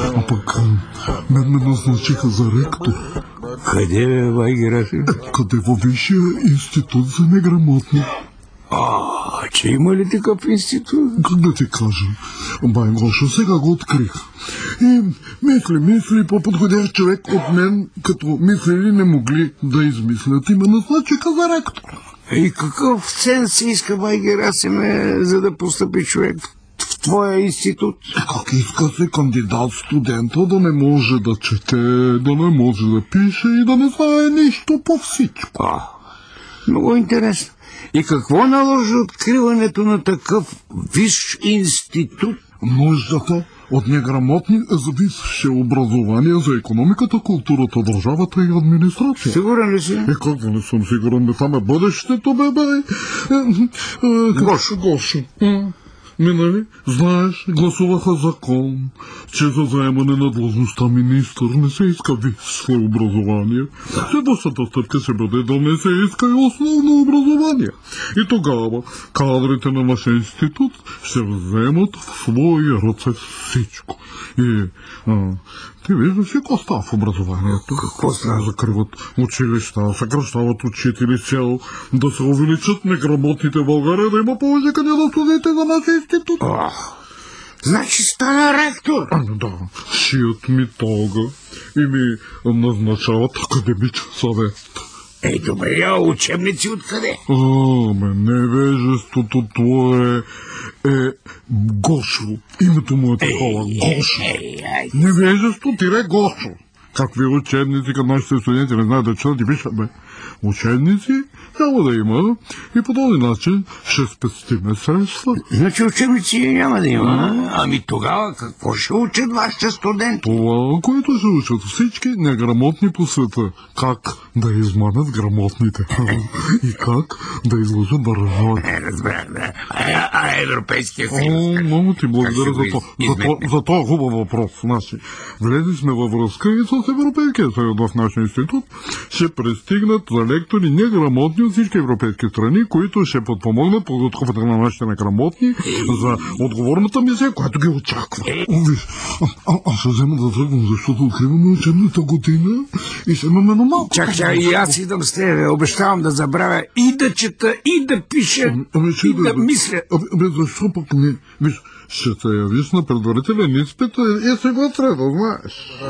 А пък мен ме назначиха за ректор. Къде бе, бай Герасим? Къде във Висшия институт за неграмотни. Че има ли такъв институт? Как да ти кажа, бай Гошо, сега го открих. И мисли, по-подходящ човек от мен, като мислили не могли да измислят и ме назначиха за ректор. И какъв ценз се иска, бай Герасиме, за да постъпи човек в твоя институт? Как иска се кандидат студента да не може да чете, да не може да пише и да не знае нищо по всичко. Много интересно. И какво наложи откриването на такъв висш институт? Нуждата от неграмотни за висше образование за икономиката, културата, държавата и администрация. Сигурен ли си? Как да не съм сигурен, бе, там е бъдещето, бе. Гошо. Минали, знаеш, гласуваха закон, че за заемане на длъжността министър не се иска висше образование. Следващата стъпка ще бъде да не се иска и основно образование. И тогава кадрите на нашия институт ще вземат в свои ръце всичко. И ти виждаш ли какво става в образованието? Какво става? Закриват училища, съкращават учители с цел да се увеличат неграмотните в България, да има повече кандидатурите за нашия институт. Значи стана ректор? Да, шият ми тога и ми назначават академичен съвет. Добре, учебници откъде? Невежеството твое е Гошо. Името му е такова, Гошо. Невежество тире Гошо. Какви учебници, като нашите студенти не знаят да четат и пишат, бе. Учебници няма да има и по този начин ще спестиме средства. Значи учебници няма да има. Ами тогава какво ще учат вашите студенти? Това, което ще учат всички неграмотни по света. Как да измамят грамотните. И как да излъжат държавата. Разбрах, да. Европейския съюз. Много ти благодаря за този хубав въпрос. Влезли сме във връзка и с Европейския съюз в нашия институт. Ще пристигнат за лектори неграмотни от всички европейски страни, които ще подпомогнат подготовката на нашите неграмотни за отговорната мисия, която ги очаква. Виж, аз ще взема да тръгвам, защото откриваме учебната година и ще имаме на малко. Чакай, и аз идам с тебе. Обещавам да забравя и да чета, и да пиша, и да мисля. Защо пък не? Виж, ще се явиш на предварителен изпит и сега трябва, знаеш.